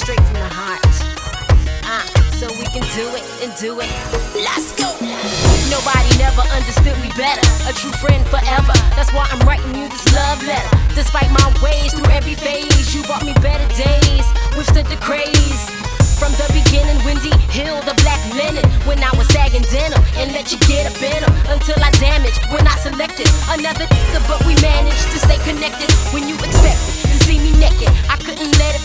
straight from the heart. So we can do it and do it. Let's go! Nobody never understood me better. A true friend forever. That's why I'm writing you this love letter. Despite my ways, through every phase, you brought me better days. Withstood the craze. From the beginning, Wendy Hill, the black linen. When I was sagging denim and let you get up in them. Until I damaged when I selected another nigga, but we managed to stay connected. When you expect to see me naked, I couldn't let it